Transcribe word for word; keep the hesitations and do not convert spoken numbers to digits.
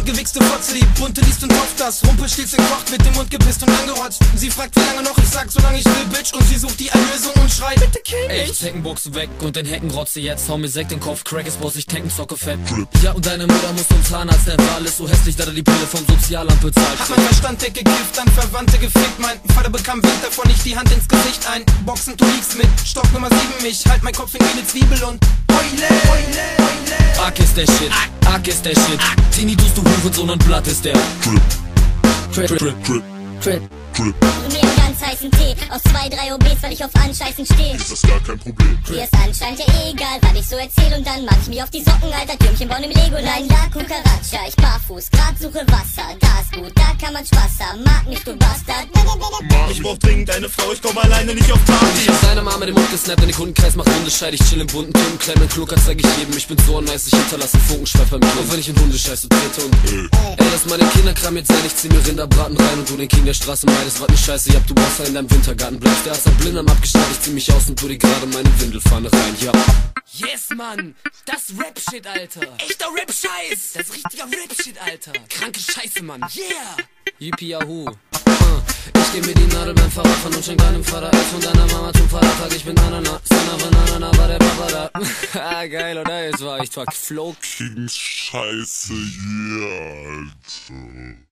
gewichste Fotze, die bunte liest und hofft das. Rumpelstilzchen kocht, mit dem Mund gepisst und angerotzt. Sie fragt wie lange noch, ich sag solange ich will, Bitch. Und sie sucht die Erlösung und schreit, bitte kill mich. Ey, ich Heckenbuchse weg und den Hecken rotze jetzt. Hau mir Sekt in den Kopf, Crack ist Boss, ich tanken, zocke fett. Ja, und deine Mutter muss zum Zahnarzt, der war alles so hässlich, da er die Pille vom Sozialamt bezahlt. Hat mein Verstand weggekifft, dann Verwandte gefickt. Mein Vater bekam Wind davon, ich die Hand ins Gesicht ein. Boxen, du liegst mit Stock Nummer sieben. Ich halt mein Kopf in wie ne Zwiebel und heule, heule, heule. Arg ist der Shit, Arg ist der Shit. Tini, tust du Hurensohn und Blatt ist der Trip, Trip, Trip, Trip, Trip. Mir einen ganz heißen Tee aus zwei, drei O Bs, weil ich auf Anscheißen steh. Ist das gar kein Problem. Dir ist anscheinend ja egal, was ich so erzähl. Und dann mach ich mich auf die Socken, Alter, Türmchen bauen im Legoland. La Cucaracha, ich barfuß, grad suche Wasser. Da ist gut, da kann man Spaß haben. Mag mich, du Bastard. Ich brauch dringend eine Frau, ich komm alleine nicht auf Party. Ich hab seine Mama den Mund gesnappt, in den Kundenkreis mach Hundescheid. Ich chill im bunten Türmen, klemm in Klucker, zeig ich jedem. Ich bin so nice, ich hinterlasse einen Funkenschweif bei mir. Auch wenn ich in Hundescheiße trete und ey, lass mal den Kinderkram jetzt sein. Ich zieh mir Rinderbraten rein und du den King der Straße meidest. Was ne Scheiße, ja, du Wasser in deinem Wintergarten bleibst. Der Arzt blind am abgeschnallt, ich zieh mich aus und tu dir gerade meine Windelfahne rein, ja. Yes, Mann, das Rap-Shit, Alter. Echter Rap-Scheiß. Das ist richtiger Rap-Shit, Alter. Kranke Scheiße, Mann. Yeah. Yippie Yahoo. Uh, ich geh mir die Nadel beim Fahrradfahren und schenk deinem Vater Eis von deiner Mama zum Vatertag. Ich bin Ananas, Son of an Ananas, war der Papa da. Ah, geil, oder? Jetzt war ich zwar Flow Kings Scheiße, yeah, Alter.